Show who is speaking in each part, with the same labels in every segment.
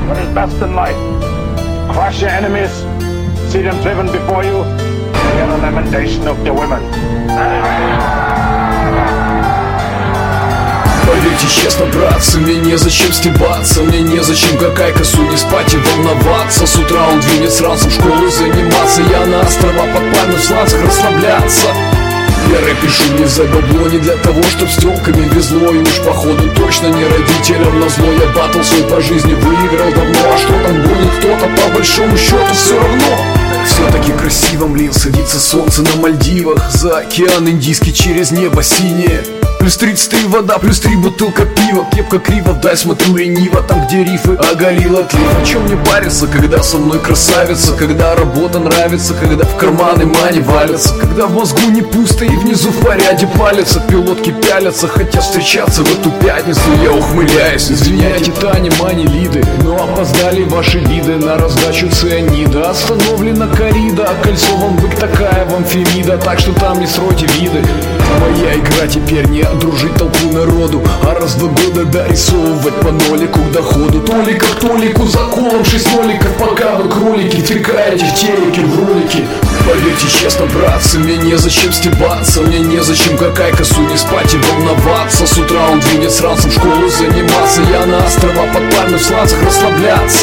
Speaker 1: what is best in life. Crush your enemies, see them driven before you, and hear the lamentation of their women.
Speaker 2: Поверьте честно, братцы, мне незачем стебаться, мне незачем как айкосу не спать и волноваться. С утра он двинет сразу в школу заниматься, я на острова под пальмой в сланцах расслабляться. Я рэп пишу не за бабло, не для того, чтоб с тёлками везло. И уж походу точно не родителям назло. Я баттл свой по жизни выиграл давно. А что там гонит кто-то, по большому счету все равно. Все-таки красиво, млин, садится солнце на Мальдивах. За океан Индийский, через небо синее. Плюс 33 вода, плюс 3 бутылка пива. Кепка криво, вдаль смотрю лениво. Там, где рифы оголил отлив. О чем мне париться, когда со мной красавица? Когда работа нравится, когда в карманы мани валятся. Когда в мозгу не пусто и внизу в порядке палятся. Пилотки пялятся, хотят встречаться в эту пятницу. Я ухмыляюсь, извиняйте, Таня, мани, лиды. Но опоздали ваши виды на раздачу цианида. Остановлена коррида, а кольцо вам бык такая вам фемида. Так что там не стройте виды. Моя игра теперь не дружить толпу народу, а раз в 2 года дорисовывать по нолику к доходу. Толика к толику, за колом 6 ноликов. Пока вы кролики втыкаете в телеки, в ролики. Поверьте честно, братцы, мне незачем стебаться, мне незачем как айкосу не спать и волноваться. С утра он двинет сразу в школу заниматься, я на острова под пальмой в сланцах расслабляться.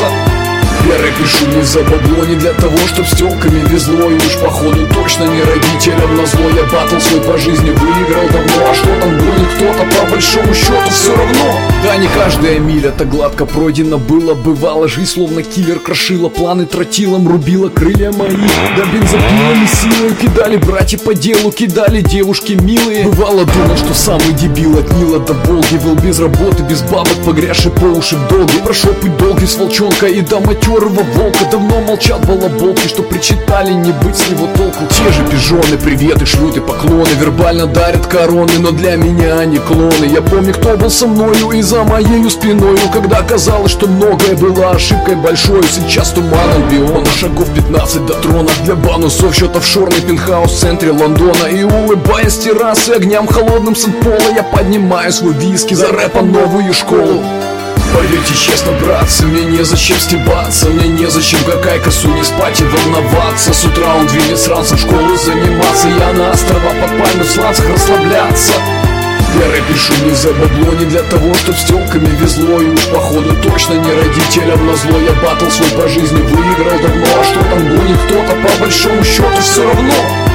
Speaker 2: Я рэп пишу не за бабло, не для того, чтоб с тёлками везло. И уж походу точно не родителям назло. Я баттл свой по жизни выиграл давно. А что там гонит кто-то, по большому счету все равно. Да не каждая миля так гладко пройдена была. Бывало, жизнь словно киллер крошила. Планы тротилом рубила крылья мои. Да бензопилами силой кидали братья по делу, кидали девушки милые. Бывало, думал, что самый дебил от Нила до Волги. Был без работы, без бабок, погрязший по уши в долге. Прошел путь долгий с волчонка и до матерого волка. Давно молчат балаболки, что причитали не быть с него толку. Те же пижоны приветы шлют и поклоны, вербально дарят короны, но для меня они клоны. Я помню, кто был со мною и за моею спиною, когда казалось, что многое было ошибкой большой. Сейчас туман Альбиона, шагов 15 до трона. Для бонусов счет офшорный пентхаус в центре Лондона. И улыбаясь с террасы огням холодным сент-пола, я поднимаю свой виски за рэпа новую школу. Поверьте честно, братцы, мне незачем стебаться, мне незачем как айкосу не спать и волноваться. С утра он двинет сразу в школу заниматься, я на острова под пальмой в сланцах расслабляться. Я рэп пишу не за бабло, не для того, чтоб с тёлками везло. И уж походу точно не родителям назло. Я баттл свой по жизни выиграл давно. А что там гонит кто-то, по большому счету все равно.